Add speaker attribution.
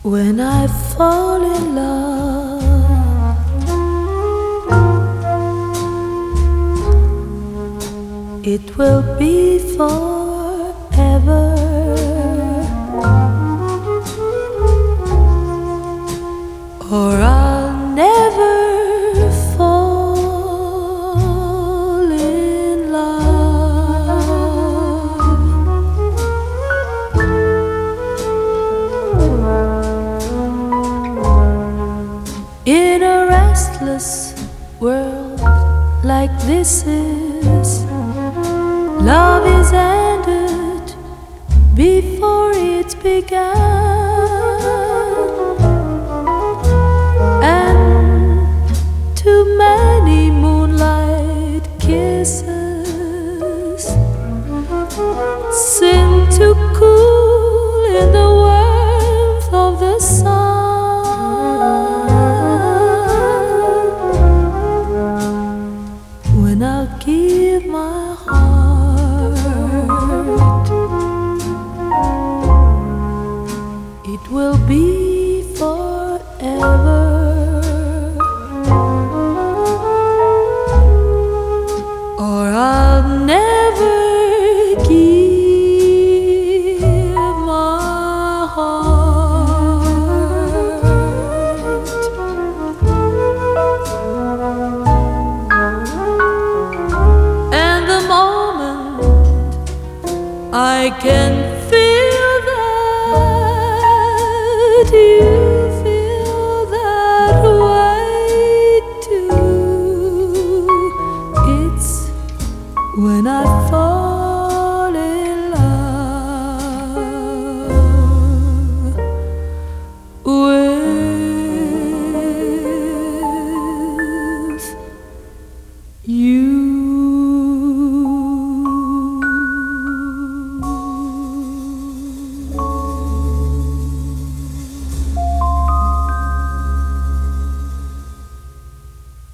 Speaker 1: When I fall in love, it will be forever, or I'll never fall in love. In a restless world like this is, love is ended before it's begun, and too many moonlight kisses seem to cool in the warmth of the sun. When I'll give my heart, it will be forever, or I'll never give my heart. And the moment I can